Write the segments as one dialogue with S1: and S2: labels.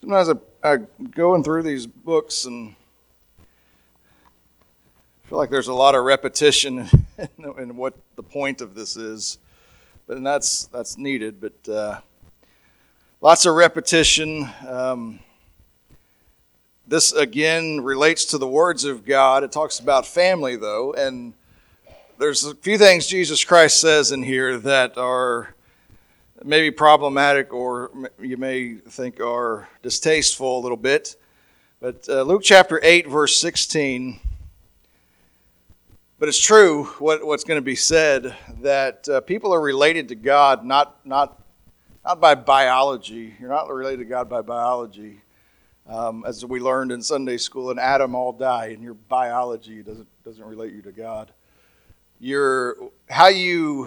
S1: Sometimes I going through these books and feel like there's a lot of repetition in what the point of this is, and that's needed. But lots of repetition. This again relates to the words of God. It talks about family, though, and there's a few things Jesus Christ says in here that are maybe problematic, or you may think are distasteful a little bit. But Luke chapter 8, verse 16. But it's true what's going to be said, that people are related to God not by biology. You're not related to God by biology. As we learned in Sunday school, in Adam all die, and your biology doesn't relate you to God. How you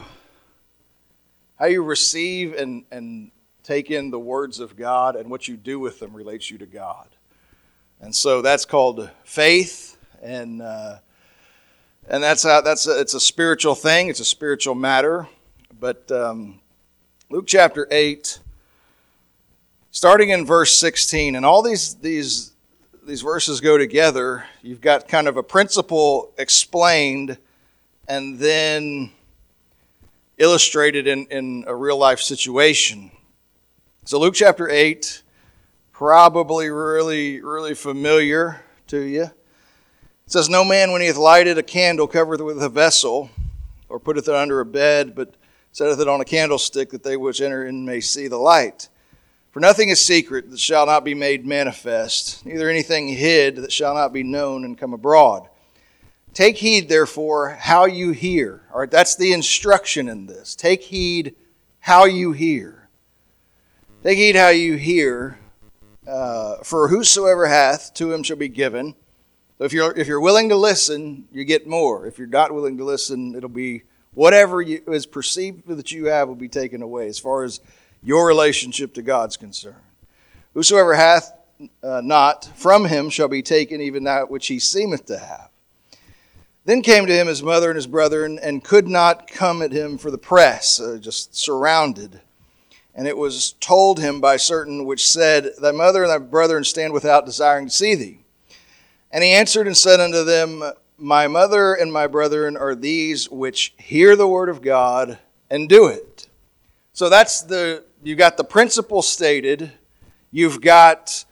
S1: receive and take in the words of God and what you do with them relates you to God. And so that's called faith, and it's a spiritual thing. It's a spiritual matter. But Luke chapter 8, starting in verse 16, and all these verses go together. You've got kind of a principle explained and then illustrated in a real life situation. So Luke chapter 8, probably really, really familiar to you. It says, "No man, when he hath lighted a candle, covereth it with a vessel, or putteth it under a bed, but setteth it on a candlestick, that they which enter in may see the light. For nothing is secret that shall not be made manifest, neither anything hid that shall not be known and come abroad. Take heed, therefore, how you hear." All right, that's the instruction in this. Take heed how you hear. Take heed how you hear. For whosoever hath, to him shall be given. So if you're willing to listen, you get more. If you're not willing to listen, it'll be whatever is perceived that you have will be taken away as far as your relationship to God's concerned. Whosoever hath not, from him shall be taken even that which he seemeth to have. Then came to him his mother and his brethren, and could not come at him for the press, just surrounded. And it was told him by certain which said, Thy mother and thy brethren stand without, desiring to see thee. And he answered and said unto them, My mother and my brethren are these which hear the word of God and do it. So you've got the principle stated. You've got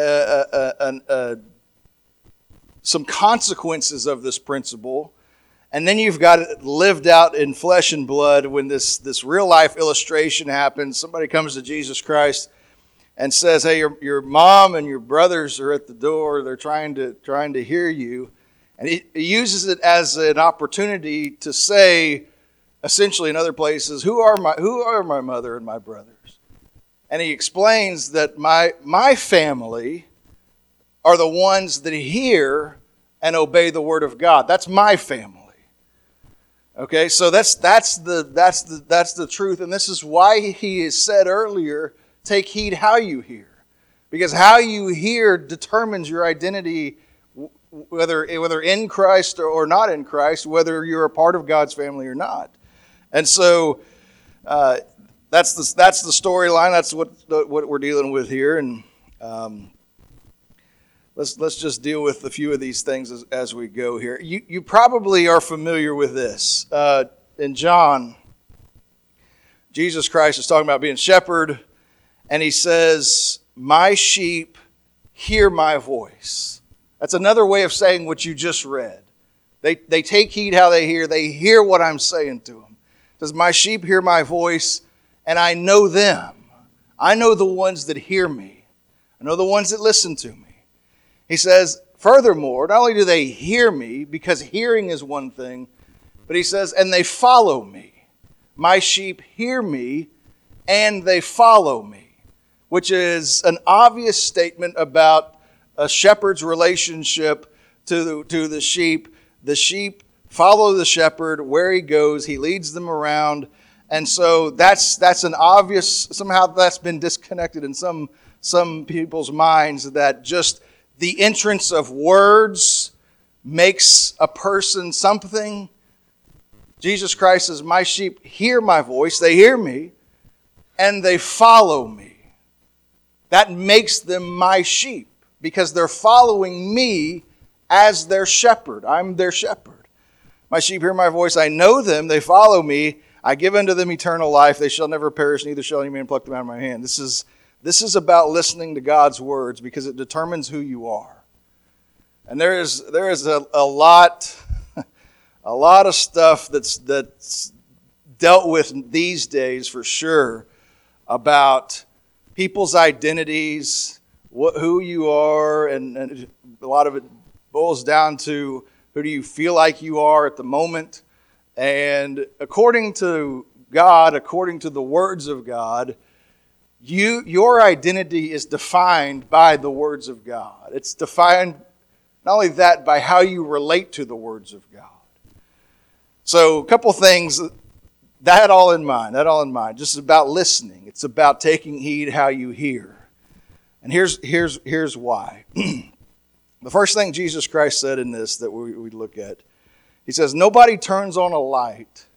S1: some consequences of this principle, and then you've got it lived out in flesh and blood when this real life illustration happens. Somebody comes to Jesus Christ and says, "Hey, your mom and your brothers are at the door. They're trying to hear you," and he uses it as an opportunity to say, essentially in other places, who are my mother and my brothers? And he explains that my family are the ones that hear and obey the word of God. That's my family. Okay, so that's the truth, and this is why he has said earlier, take heed how you hear, because how you hear determines your identity, whether in Christ or not in Christ, whether you're a part of God's family or not. And so that's the storyline. That's what we're dealing with here, and let's just deal with a few of these things as we go here. You probably are familiar with this. In John, Jesus Christ is talking about being shepherd, and he says, "My sheep hear my voice." That's another way of saying what you just read. They take heed how they hear. They hear what I'm saying to them. It says, "My sheep hear my voice, and I know them." I know the ones that hear me. I know the ones that listen to me. He says, furthermore, not only do they hear me, because hearing is one thing, but he says, and they follow me. My sheep hear me, and they follow me, which is an obvious statement about a shepherd's relationship to the sheep. The sheep follow the shepherd where he goes. He leads them around. And so that's an obvious, somehow that's been disconnected in some people's minds, that just the entrance of words makes a person something. Jesus Christ says, "My sheep hear my voice," they hear me, "and they follow me." That makes them my sheep because they're following me as their shepherd. I'm their shepherd. My sheep hear my voice. I know them. They follow me. I give unto them eternal life. They shall never perish, neither shall any man pluck them out of my hand. This is about listening to God's words because it determines who you are. And there is a lot of stuff that's dealt with these days for sure about people's identities, who you are, and a lot of it boils down to who do you feel like you are at the moment. And according to God, according to the words of God, your identity is defined by the words of God. It's defined not only that, by how you relate to the words of God. So a couple things, that all in mind. Just about listening. It's about taking heed how you hear. And here's why. The first thing Jesus Christ said in this that we look at, he says, nobody turns on a light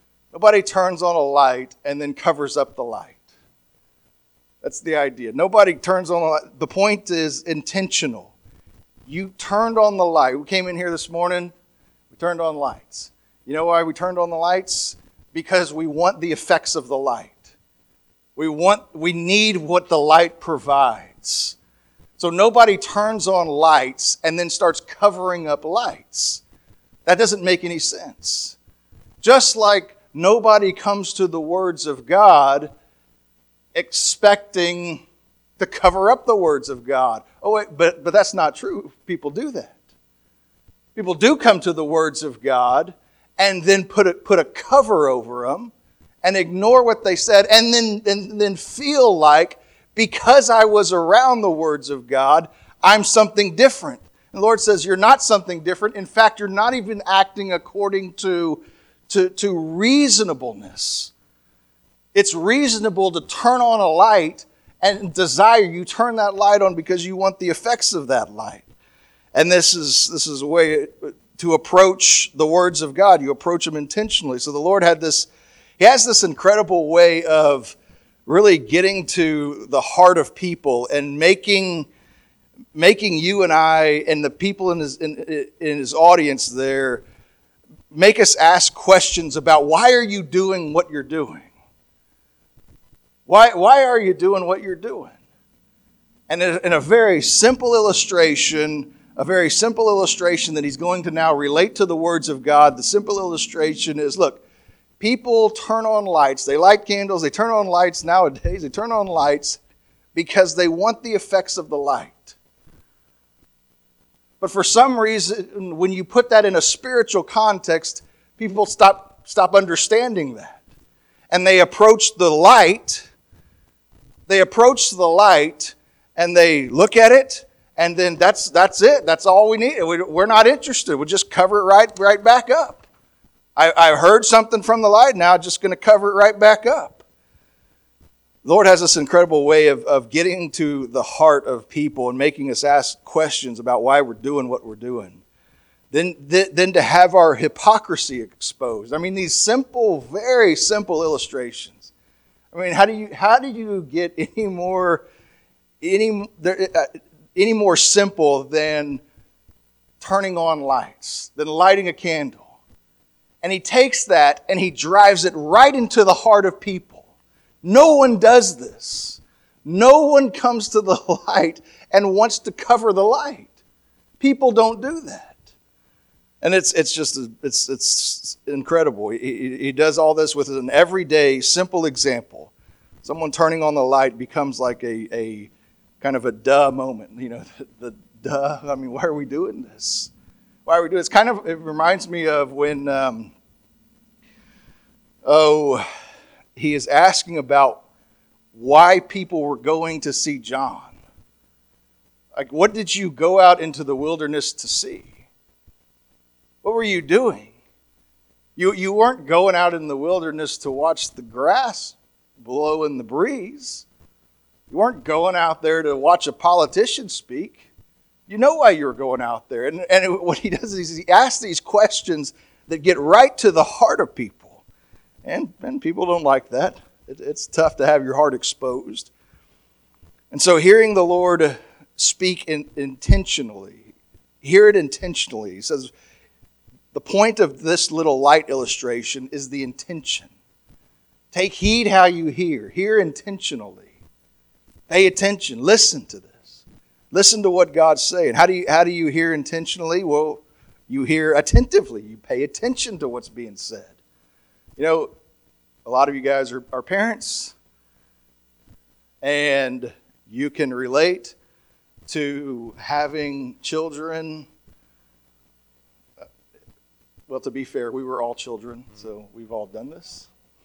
S1: and then covers up the light. That's the idea. Nobody turns on a light. The point is intentional. You turned on the light. We came in here this morning, we turned on lights. You know why we turned on the lights? Because we want the effects of the light. We need what the light provides. So nobody turns on lights and then starts covering up lights. That doesn't make any sense. Just like nobody comes to the words of God expecting to cover up the words of God. Oh, wait, but that's not true. People do that. People do come to the words of God and then put a cover over them and ignore what they said and then feel like because I was around the words of God, I'm something different. And the Lord says, you're not something different. In fact, you're not even acting according to reasonableness. It's reasonable to turn on a light and desire. You turn that light on because you want the effects of that light. And this is a way to approach the words of God. You approach them intentionally. So the Lord has this incredible way of really getting to the heart of people and making you and I and the people in his audience there make us ask questions about why are you doing what you're doing? Why are you doing what you're doing? And in a very simple illustration that he's going to now relate to the words of God, the simple illustration is, look, people turn on lights. They light candles. They turn on lights nowadays. They turn on lights because they want the effects of the light. But for some reason, when you put that in a spiritual context, people stop understanding that. And they approach the light and they look at it, and then that's it. That's all we need. We're not interested. We'll just cover it right back up. I heard something from the light, now I'm just going to cover it right back up. The Lord has this incredible way of getting to the heart of people and making us ask questions about why we're doing what we're doing. Then to have our hypocrisy exposed. I mean, these simple, very simple illustrations. I mean, how do you get any more simple than turning on lights, than lighting a candle? And he takes that and he drives it right into the heart of people. No one does this. No one comes to the light and wants to cover the light. People don't do that. And it's incredible. He does all this with an everyday, simple example. Someone turning on the light becomes like a kind of a duh moment. You know, the duh. I mean, why are we doing this? Why are we doing this? It reminds me of when, he is asking about why people were going to see John. Like, what did you go out into the wilderness to see? What were you doing? You weren't going out in the wilderness to watch the grass blow in the breeze. You weren't going out there to watch a politician speak. You know why you were going out there. And what he does is he asks these questions that get right to the heart of people. And people don't like that. It's tough to have your heart exposed. And so hearing the Lord speak intentionally, hear it intentionally. He says, the point of this little light illustration is the intention. Take heed how you hear. Hear intentionally. Pay attention. Listen to this. Listen to what God's saying. How do you hear intentionally? Well, you hear attentively. You pay attention to what's being said. You know, a lot of you guys are parents, and you can relate to having children. Well, to be fair, we were all children, so we've all done this.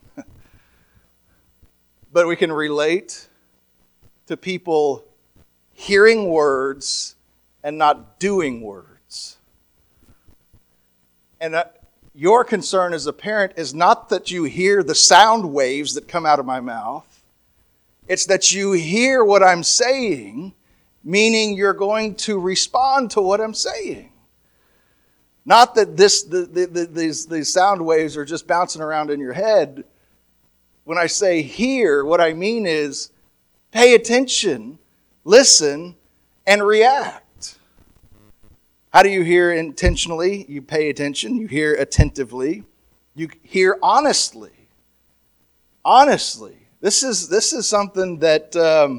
S1: But we can relate to people hearing words and not doing words. And your concern as a parent is not that you hear the sound waves that come out of my mouth. It's that you hear what I'm saying, meaning you're going to respond to what I'm saying. Not that these sound waves are just bouncing around in your head. When I say hear, what I mean is pay attention, listen, and react. How do you hear intentionally? You pay attention. You hear attentively. You hear honestly. Honestly. This is something that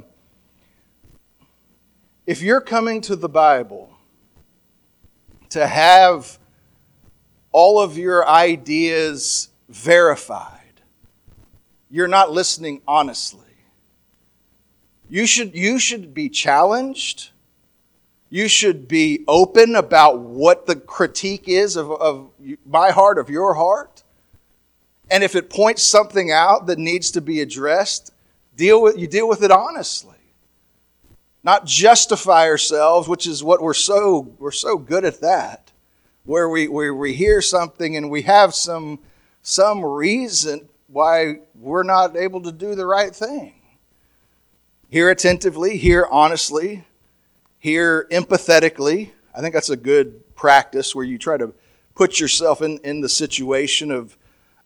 S1: if you're coming to the Bible to have all of your ideas verified, you're not listening honestly. You should be challenged. You should be open about what the critique is of my heart, of your heart. And if it points something out that needs to be addressed, you deal with it honestly. Not justify ourselves, which is what we're so good at that. Where we hear something and we have some reason why we're not able to do the right thing. Hear attentively, hear honestly, hear empathetically. I think that's a good practice where you try to put yourself in the situation of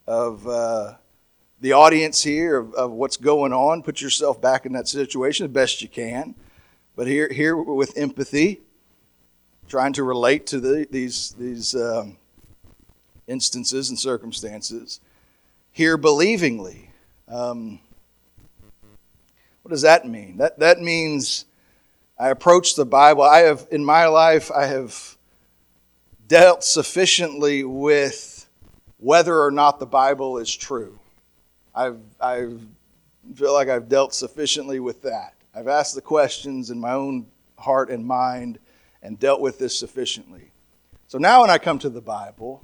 S1: the audience here, of what's going on. Put yourself back in that situation as best you can. But here with empathy, trying to relate to these instances and circumstances. Hear believingly. What does that mean? That means I approach the Bible. In my life, I have dealt sufficiently with whether or not the Bible is true. I feel like I've dealt sufficiently with that. I've asked the questions in my own heart and mind and dealt with this sufficiently. So now when I come to the Bible,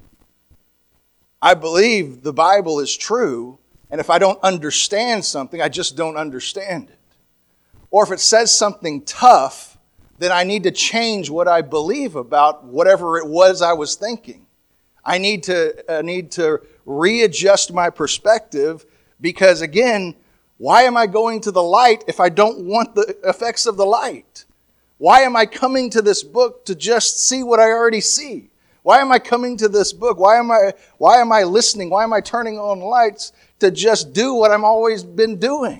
S1: I believe the Bible is true, and if I don't understand something, I just don't understand it. Or if it says something tough, then I need to change what I believe about whatever it was I was thinking. I need to readjust my perspective because, again, why am I going to the light if I don't want the effects of the light? Why am I coming to this book to just see what I already see? Why am I coming to this book? Why am I listening? Why am I turning on lights to just do what I've always been doing?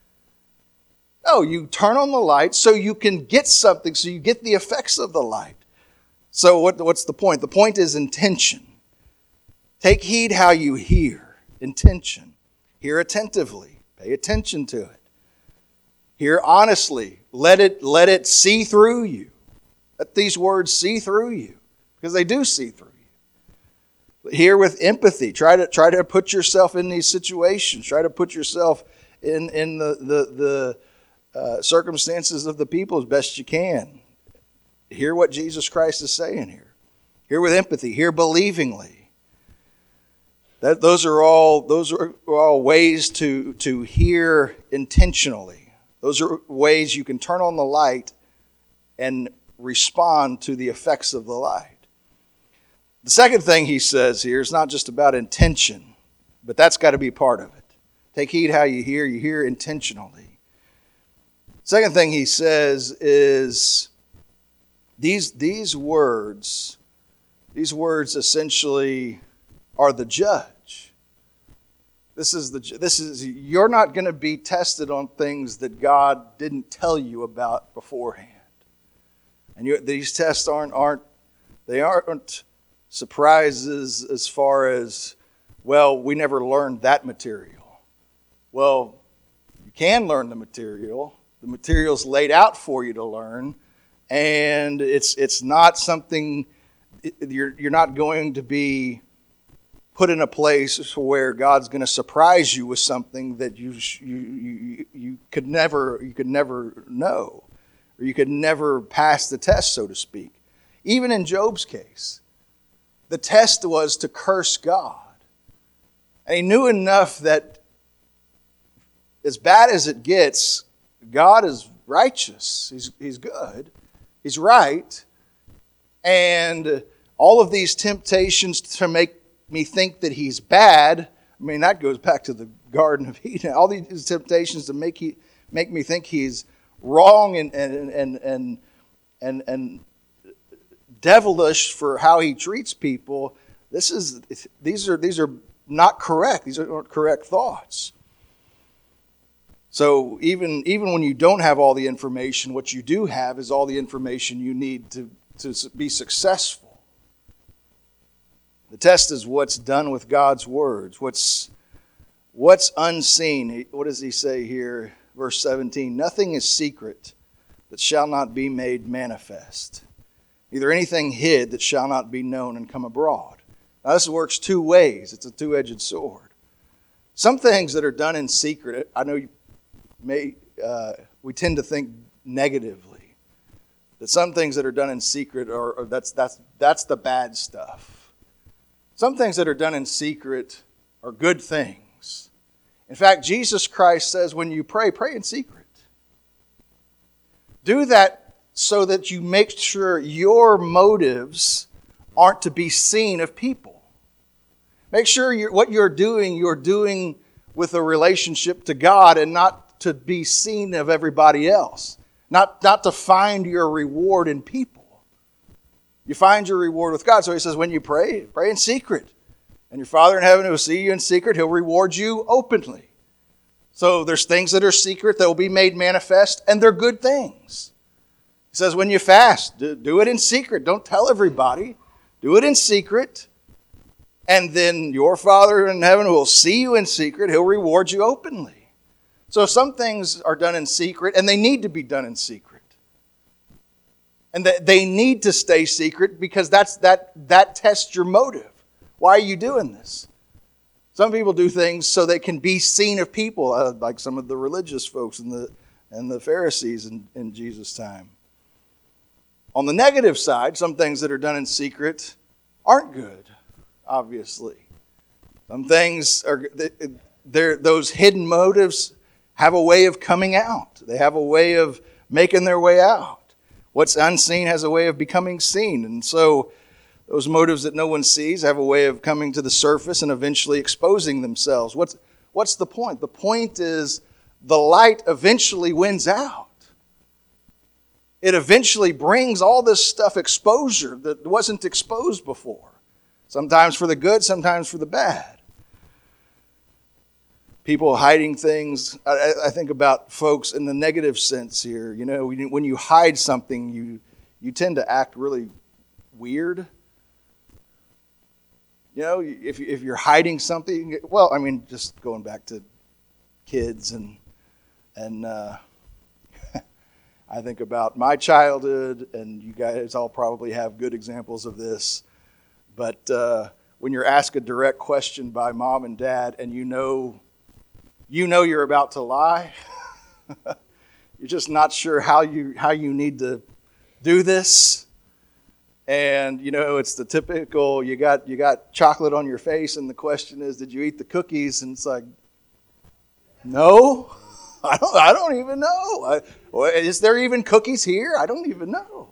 S1: No, you turn on the light so you can get something, so you get the effects of the light. So what's the point? The point is intention. Take heed how you hear. Intention. Hear attentively. Pay attention to it. Hear honestly. Let it see through you. Let these words see through you. Because they do see through you. Hear with empathy. Try to put yourself in these situations. Try to put yourself in the circumstances of the people as best you can. Hear what Jesus Christ is saying here. Hear with empathy. Hear believingly. Those are all ways to hear intentionally. Those are ways you can turn on the light and respond to the effects of the light. The second thing he says here is not just about intention, but that's got to be part of it. Take heed how you hear intentionally. Second thing he says is these words essentially are the judge. You're not going to be tested on things that God didn't tell you about beforehand. And these tests aren't surprises as far as, well, we never learned that material. Well, you can learn the material. The material's laid out for you to learn, and it's not something you're not going to be put in a place where God's going to surprise you with something that you could never know, or you could never pass the test, so to speak. Even in Job's case, the test was to curse God. And he knew enough that as bad as it gets, God is righteous. He's good. He's right. And all of these temptations to make me think that he's bad, I mean, that goes back to the Garden of Eden. All these temptations to make me think he's wrong and devilish for how he treats people. These are not correct. These are not correct thoughts. So even when you don't have all the information, what you do have is all the information you need to be successful. The test is what's done with God's words. What's unseen. What does he say here? Verse 17. Nothing is secret that shall not be made manifest. Neither anything hid that shall not be known and come abroad. Now this works two ways. It's a two-edged sword. Some things that are done in secret, I know we tend to think negatively. That some things that are done in secret that's the bad stuff. Some things that are done in secret are good things. In fact, Jesus Christ says when you pray in secret. Do that so that you make sure your motives aren't to be seen of people. Make sure what you're doing with a relationship to God and not to be seen of everybody else. Not to find your reward in people. You find your reward with God. So he says when you pray in secret. And your Father in heaven who will see you in secret, he'll reward you openly. So there's things that are secret that will be made manifest, and they're good things. He says when you fast, do it in secret. Don't tell everybody. Do it in secret. And then your Father in heaven who will see you in secret, he'll reward you openly. So some things are done in secret, and they need to be done in secret. And they need to stay secret because that tests your motive. Why are you doing this? Some people do things so they can be seen of people, like some of the religious folks and the Pharisees in Jesus' time. On the negative side, some things that are done in secret aren't good, obviously. Some things those hidden motives have a way of coming out. They have a way of making their way out. What's unseen has a way of becoming seen. And so those motives that no one sees have a way of coming to the surface and eventually exposing themselves. What's the point? The point is the light eventually wins out. It eventually brings all this stuff exposure that wasn't exposed before. Sometimes for the good, sometimes for the bad. People hiding things. I think about folks in the negative sense here. You know, when you hide something, you tend to act really weird. You know, if you're hiding something, well, I mean, just going back to kids and I think about my childhood, and you guys all probably have good examples of this. But when you're asked a direct question by mom and dad, and you know you're about to lie, you're just not sure how you need to do this. And, you know, it's the typical, you got chocolate on your face, and the question is, did you eat the cookies? And it's like, no, I don't even know. Is there even cookies here? I don't even know.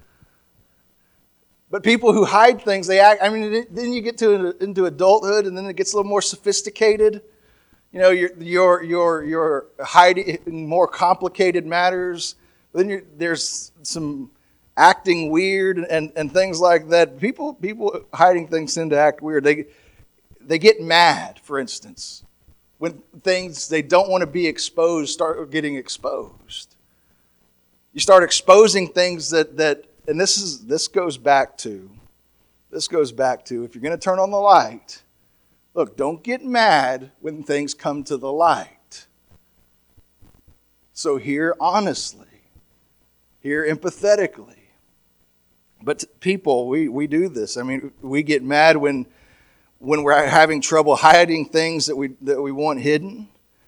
S1: But people who hide things, they act, I mean, then you get into adulthood, and then it gets a little more sophisticated. You know, you're hiding more complicated matters. Then there's some acting weird and things like that. People hiding things tend to act weird. They get mad, for instance, when things they don't want to be exposed start getting exposed. You start exposing things that and this goes back to if you're going to turn on the light, look, don't get mad when things come to the light. So hear honestly, hear empathetically. But people, we do this. I mean, we get mad when we're having trouble hiding things that we want hidden.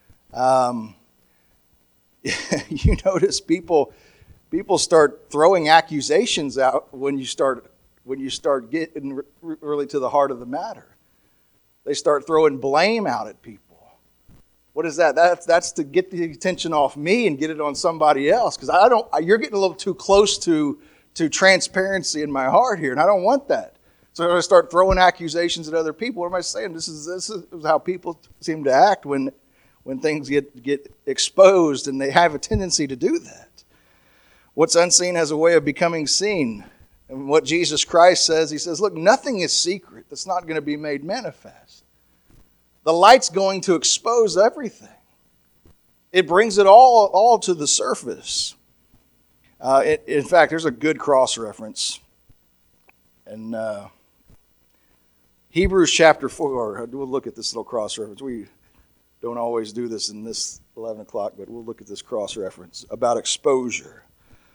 S1: You notice people start throwing accusations out when you start getting really to the heart of the matter. They start throwing blame out at people. What is that? That's to get the attention off me and get it on somebody else, because you're getting a little too close to transparency in my heart here, and I don't want that. So I start throwing accusations at other people. What am I saying? This is how people seem to act when things get exposed, and they have a tendency to do that. What's unseen has a way of becoming seen. And what Jesus Christ says, he says, look, nothing is secret that's not going to be made manifest. The light's going to expose everything. It brings it all to the surface. In fact, there's a good cross-reference. And Hebrews chapter 4, we'll look at this little cross-reference. We don't always do this in this 11 o'clock, but we'll look at this cross-reference about exposure.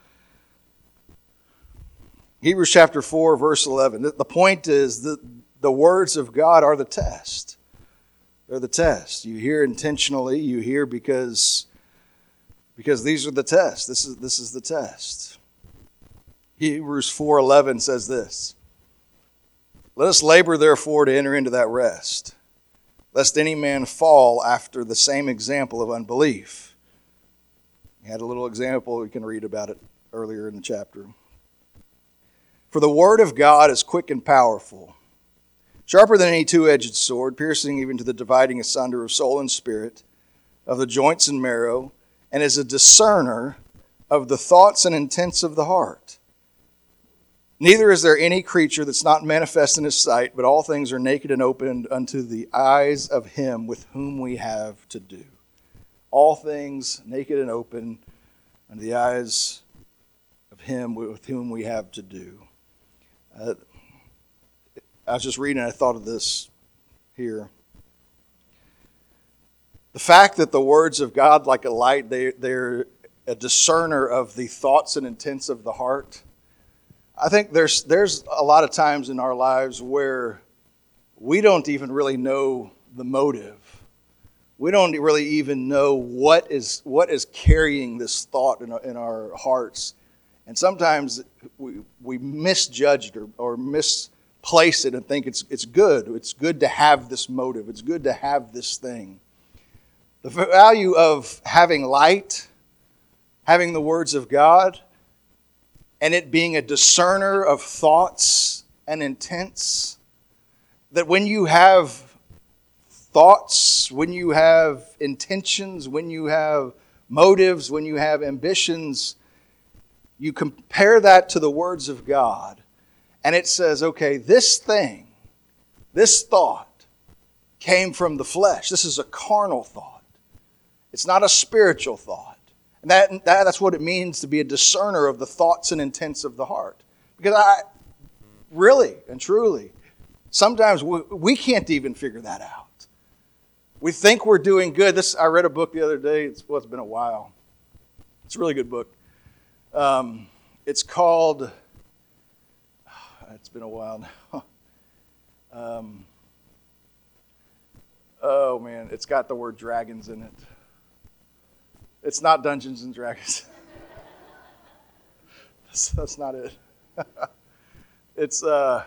S1: Hebrews chapter 4, verse 11. The point is that the words of God are the test. They're the test. You hear intentionally. You hear because these are the tests. This is the test. Hebrews 4:11 says this: let us labor therefore to enter into that rest, lest any man fall after the same example of unbelief. We had a little example. You can read about it earlier in the chapter. For the word of God is quick and powerful, sharper than any two-edged sword, piercing even to the dividing asunder of soul and spirit, of the joints and marrow, and is a discerner of the thoughts and intents of the heart. Neither is there any creature that's not manifest in his sight, but all things are naked and opened unto the eyes of him with whom we have to do. All things naked and open unto the eyes of him with whom we have to do. I was just reading and I thought of this here. The fact that the words of God, like a light, they're a discerner of the thoughts and intents of the heart. I think there's a lot of times in our lives where we don't even really know the motive. We don't really even know what is carrying this thought in our hearts. And sometimes we misjudge it or misplace it and think it's good. It's good to have this motive. It's good to have this thing. The value of having light, having the words of God, and it being a discerner of thoughts and intents, that when you have thoughts, when you have intentions, when you have motives, when you have ambitions, you compare that to the words of God, and it says, okay, this thing, this thought came from the flesh. This is a carnal thought. It's not a spiritual thought. And that's what it means to be a discerner of the thoughts and intents of the heart. Because I really and truly, sometimes we can't even figure that out. We think we're doing good. I read a book the other day. It's been a while. It's a really good book. It's called, it's been a while now. Oh man, it's got the word dragons in it. It's not Dungeons and Dragons. That's not it. It's I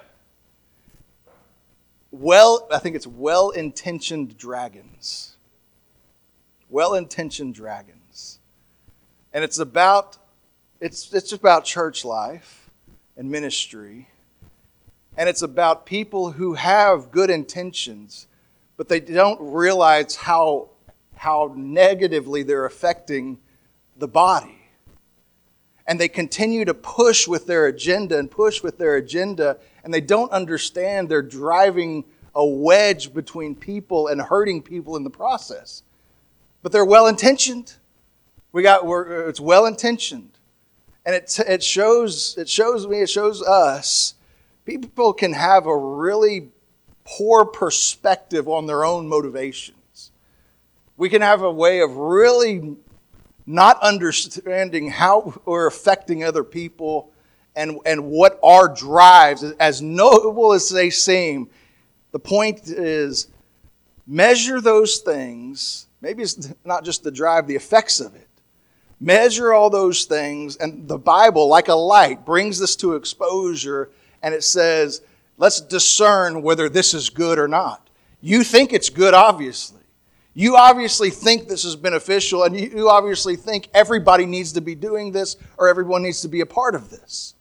S1: think it's Well-Intentioned Dragons. Well-Intentioned Dragons. And it's about church life and ministry. And it's about people who have good intentions, but they don't realize how negatively they're affecting the body. And they continue to push with their agenda, and they don't understand they're driving a wedge between people and hurting people in the process. But they're well-intentioned. It's well-intentioned. And it shows us, people can have a really poor perspective on their own motivations. We can have a way of really not understanding how we're affecting other people and what our drives, as noble as they seem. The point is, measure those things. Maybe it's not just the drive, the effects of it. Measure all those things, and the Bible, like a light, brings this to exposure, and it says, let's discern whether this is good or not. You think it's good, obviously. You obviously think this is beneficial, and you obviously think everybody needs to be doing this or everyone needs to be a part of this.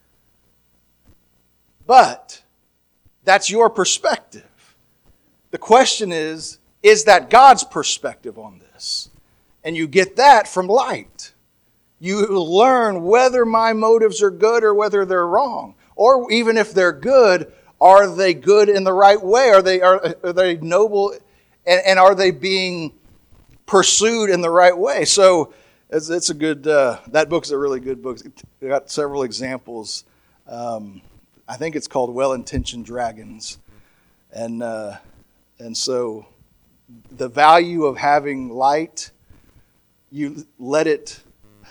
S1: But that's your perspective. The question is that God's perspective on this? And you get that from light. You learn whether my motives are good or whether they're wrong. Or even if they're good, are they good in the right way? Are they noble? And are they being pursued in the right way? So it's a good, that book's a really good book. It's got several examples. I think it's called Well-Intentioned Dragons. And so the value of having light, you let it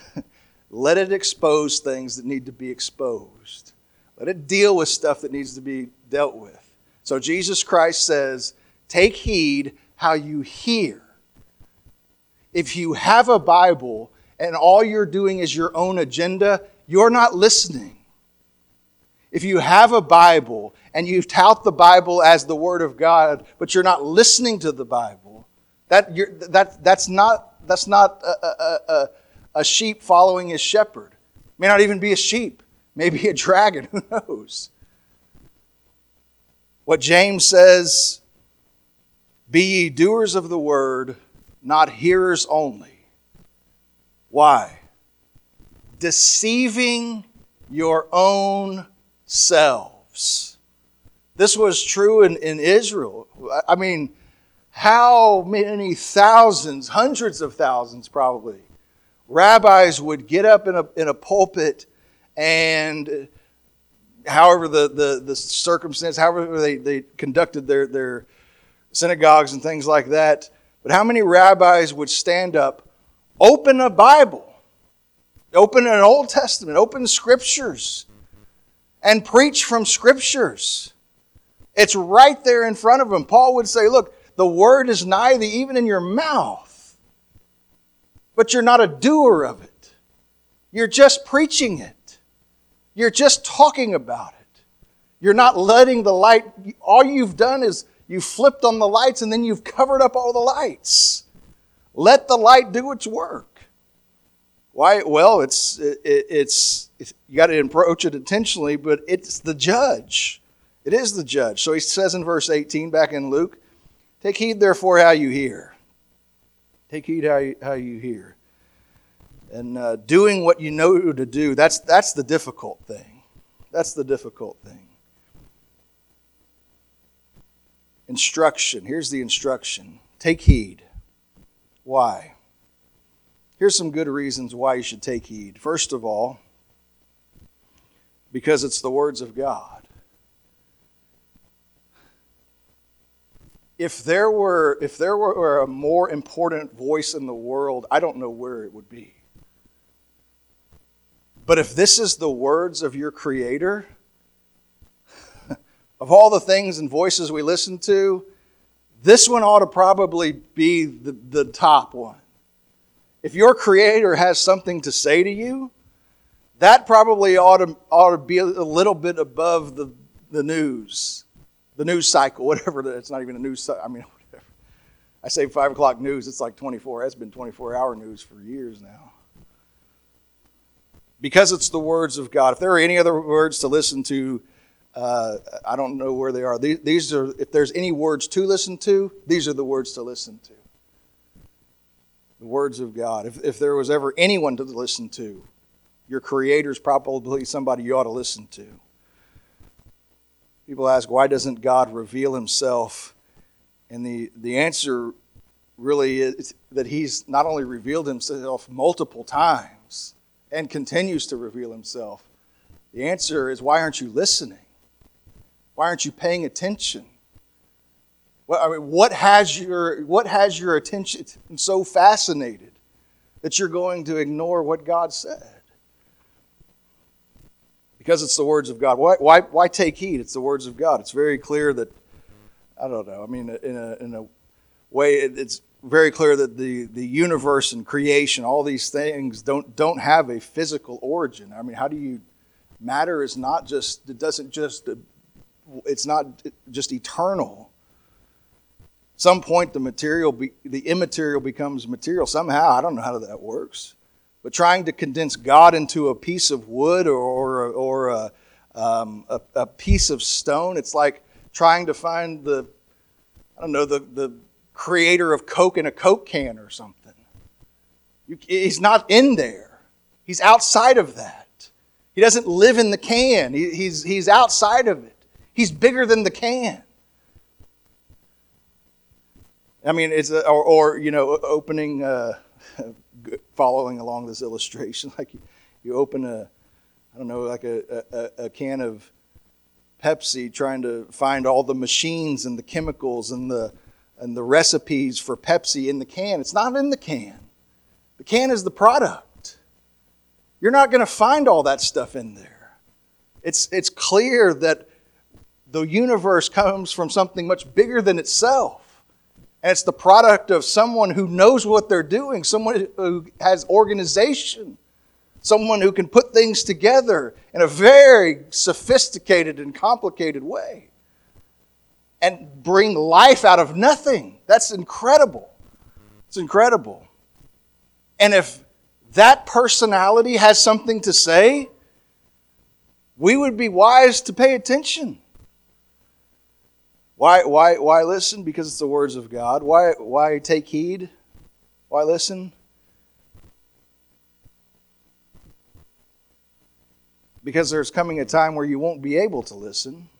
S1: expose things that need to be exposed. Let it deal with stuff that needs to be dealt with. So Jesus Christ says, take heed how you hear. If you have a Bible and all you're doing is your own agenda, you're not listening. If you have a Bible and you tout the Bible as the Word of God, but you're not listening to the Bible, that's not a sheep following his shepherd. It may not even be a sheep. Maybe a dragon. Who knows? What James says, be ye doers of the word, not hearers only. Why? Deceiving your own selves. This was true in Israel. I mean, how many thousands, hundreds of thousands probably, rabbis would get up in a pulpit and however the circumstance, however they conducted their synagogues and things like that. But how many rabbis would stand up, open a Bible, open an Old Testament, open Scriptures, and preach from Scriptures? It's right there in front of them. Paul would say, look, the word is nigh thee, even in your mouth, but you're not a doer of it. You're just preaching it. You're just talking about it. You're not letting the light, all you've done is you flipped on the lights and then you've covered up all the lights. Let the light do its work. Why? Well, it's you got to approach it intentionally, but it's the judge. It is the judge. So he says in verse 18 back in Luke, take heed therefore how you hear. Take heed how you hear. And doing what you know to do, that's the difficult thing. That's the difficult thing. Instruction. Here's the instruction. Take heed. Why? Here's some good reasons why you should take heed. First of all, because it's the words of God. If there were a more important voice in the world, I don't know where it would be. But if this is the words of your Creator, of all the things and voices we listen to, this one ought to probably be the top one. If your Creator has something to say to you, that probably ought to be a little bit above the news cycle, whatever. It's not even a news cycle. I mean, whatever. I say 5 o'clock news, it's like 24. That's been 24-hour news for years now. Because it's the words of God. If there are any other words to listen to, I don't know where they are. These are, if there's any words to listen to, these are the words to listen to. The words of God. If there was ever anyone to listen to, your Creator's probably somebody you ought to listen to. People ask, why doesn't God reveal himself? And the answer really is that he's not only revealed himself multiple times and continues to reveal himself. The answer is, why aren't you listening? Why aren't you paying attention? What has your attention so fascinated that you're going to ignore what God said? Because it's the words of God. Why take heed? It's the words of God. It's very clear that, I don't know, I mean, in a way, it's very clear that the universe and creation, all these things don't have a physical origin. I mean, how do you, matter is not just, it's not just eternal. At some point, the immaterial becomes material. Somehow, I don't know how that works. But trying to condense God into a piece of wood or a piece of stone, it's like trying to find the creator of Coke in a Coke can or something. He's not in there. He's outside of that. He doesn't live in the can. He's outside of it. He's bigger than the can. I mean, it's opening, following along this illustration, like you open a can of Pepsi, trying to find all the machines and the chemicals and the recipes for Pepsi in the can. It's not in the can. The can is the product. You're not going to find all that stuff in there. It's clear that the universe comes from something much bigger than itself. And it's the product of someone who knows what they're doing, someone who has organization, someone who can put things together in a very sophisticated and complicated way and bring life out of nothing. That's incredible. It's incredible. And if that personality has something to say, we would be wise to pay attention. Why listen? Because it's the words of God. Why take heed? Why listen? Because there's coming a time where you won't be able to listen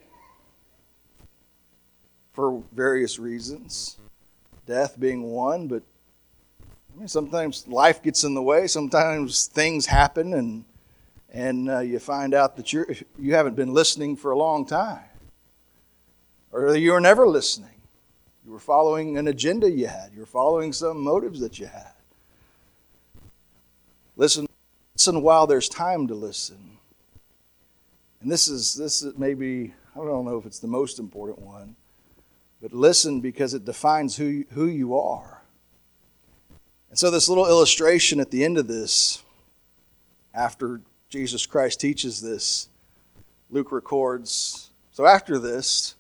S1: for various reasons. Death being one, but sometimes life gets in the way. Sometimes things happen and you find out that you haven't been listening for a long time. Or you were never listening. You were following an agenda you had. You were following some motives that you had. Listen while there's time to listen. And this is maybe, I don't know if it's the most important one, but listen because it defines who you are. And so this little illustration at the end of this, after Jesus Christ teaches this, Luke records, so after this,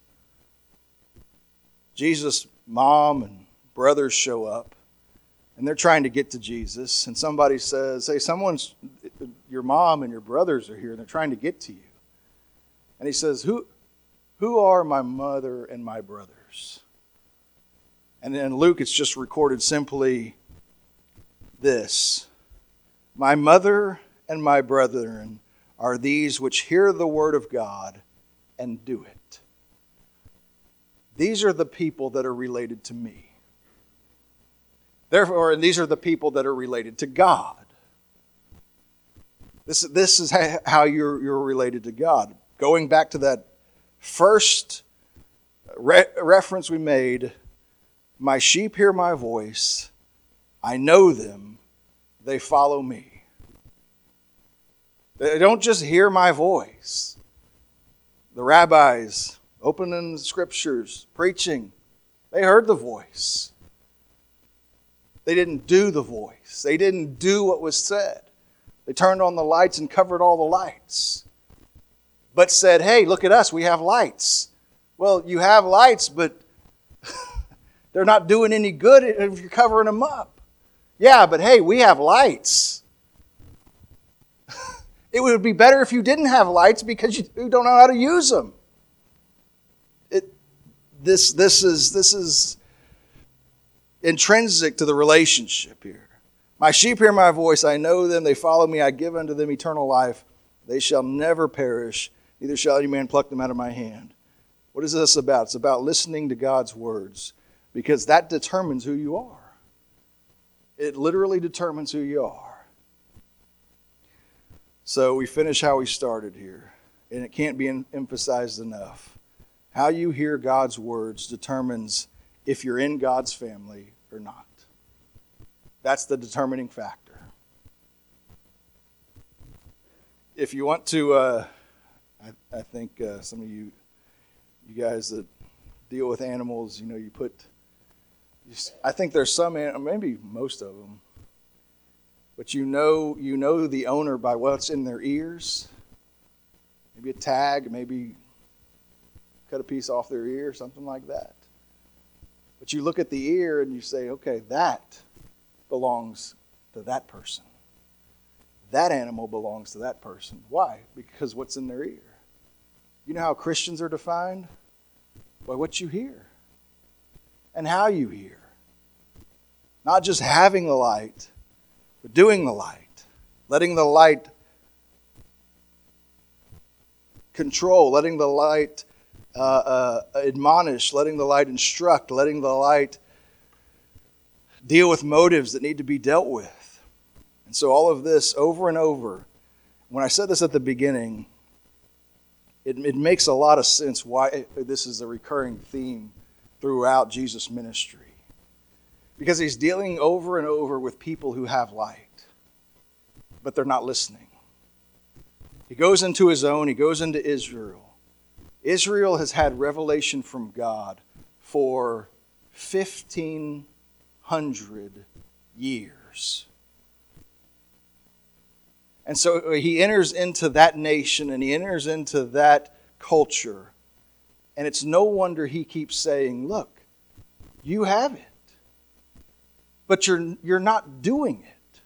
S1: Jesus' mom and brothers show up, and they're trying to get to Jesus. And somebody says, hey, your mom and your brothers are here, and they're trying to get to you. And he says, who are my mother and my brothers? And in Luke, it's just recorded simply this. My mother and my brethren are these which hear the word of God and do it. These are the people that are related to me. Therefore, and these are the people that are related to God. This is how you're related to God. Going back to that first reference we made, my sheep hear my voice, I know them, they follow me. They don't just hear my voice. The rabbis opening the scriptures, preaching, they heard the voice. They didn't do the voice. They didn't do what was said. They turned on the lights and covered all the lights. But said, hey, look at us, we have lights. Well, you have lights, but they're not doing any good if you're covering them up. Yeah, but hey, we have lights. It would be better if you didn't have lights because you don't know how to use them. This is intrinsic to the relationship here. My sheep hear my voice, I know them, they follow me, I give unto them eternal life. They shall never perish, neither shall any man pluck them out of my hand. What is this about? It's about listening to God's words, because that determines who you are. It literally determines who you are. So we finish how we started here, and it can't be emphasized enough. How you hear God's words determines if you're in God's family or not. That's the determining factor. If you want to, I think some of you guys that deal with animals, I think there's some, maybe most of them, but you know the owner by what's in their ears. Maybe a tag, maybe cut a piece off their ear, something like that. But you look at the ear and you say, okay, that belongs to that person. That animal belongs to that person. Why? Because what's in their ear. You know how Christians are defined? By what you hear and how you hear. Not just having the light, but doing the light. Letting the light control, letting the light admonish, letting the light instruct, letting the light deal with motives that need to be dealt with. And so all of this over and over. When I said this at the beginning, it makes a lot of sense why this is a recurring theme throughout Jesus' ministry. Because he's dealing over and over with people who have light, but they're not listening. He goes into his own, he goes into Israel. Israel has had revelation from God for 1,500 years. And so he enters into that nation and he enters into that culture. And it's no wonder he keeps saying, look, you have it, but you're not doing it.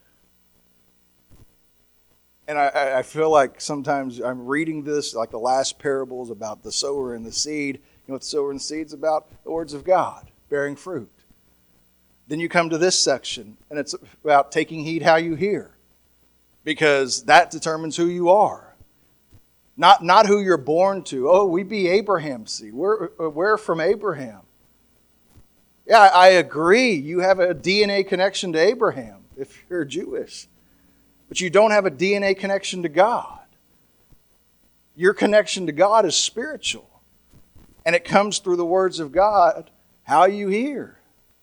S1: And I feel like sometimes I'm reading this, like the last parables about the sower and the seed. You know what the sower and the seed's about? The words of God, bearing fruit. Then you come to this section, and it's about taking heed how you hear. Because that determines who you are. Not who you're born to. Oh, we be Abraham's seed. We're from Abraham. Yeah, I agree. You have a DNA connection to Abraham if you're Jewish. But you don't have a DNA connection to God. Your connection to God is spiritual. And it comes through the words of God, how you hear.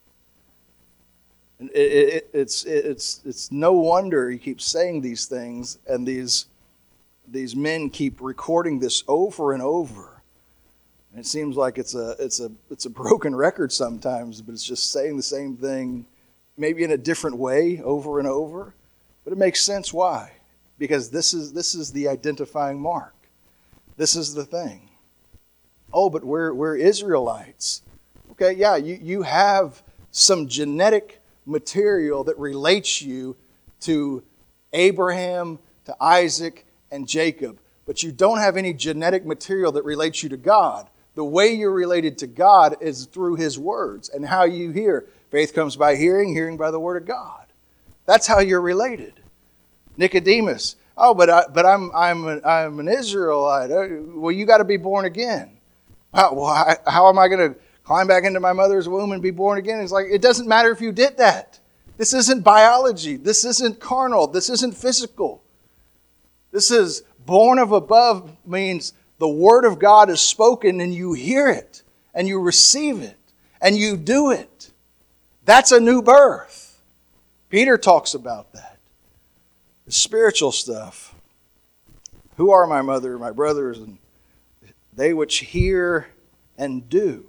S1: And it's no wonder he keeps saying these things, and these men keep recording this over and over. And it seems like it's a broken record sometimes, but it's just saying the same thing, maybe in a different way over and over. But it makes sense why. Because this is the identifying mark. This is the thing. Oh, but we're Israelites. Okay, yeah, you have some genetic material that relates you to Abraham, to Isaac, and Jacob. But you don't have any genetic material that relates you to God. The way you're related to God is through His words and how you hear. Faith comes by hearing, hearing by the Word of God. That's how you're related. Nicodemus, oh, but I'm an Israelite. Well, you got to be born again. How am I going to climb back into my mother's womb and be born again? It's like, it doesn't matter if you did that. This isn't biology. This isn't carnal. This isn't physical. This is born of above, means the Word of God is spoken and you hear it and you receive it and you do it. That's a new birth. Peter talks about that. The spiritual stuff. Who are my mother, my brothers, and they which hear and do?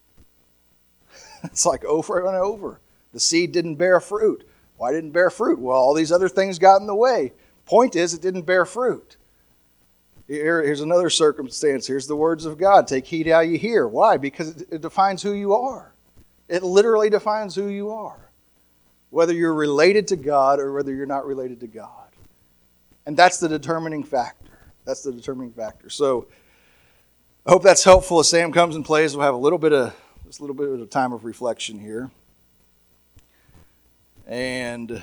S1: It's like over and over. The seed didn't bear fruit. Why didn't it bear fruit? Well, all these other things got in the way. Point is, it didn't bear fruit. Here's another circumstance. Here's the words of God. Take heed how you hear. Why? Because it defines who you are. It literally defines who you are. Whether you're related to God or whether you're not related to God. And that's the determining factor. That's the determining factor. So, I hope that's helpful. As Sam comes and plays, we'll have a little bit of a time of reflection here. And,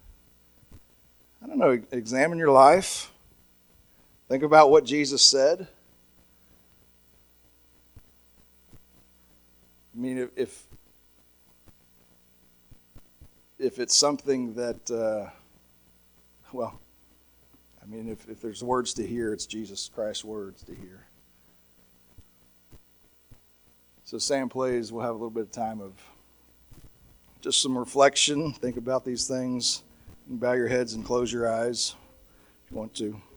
S1: I don't know, examine your life. Think about what Jesus said. I mean, if it's something that, well, I mean, if there's words to hear, it's Jesus Christ's words to hear. So Sam plays, we'll have a little bit of time of just some reflection. Think about these things. You can bow your heads and close your eyes if you want to.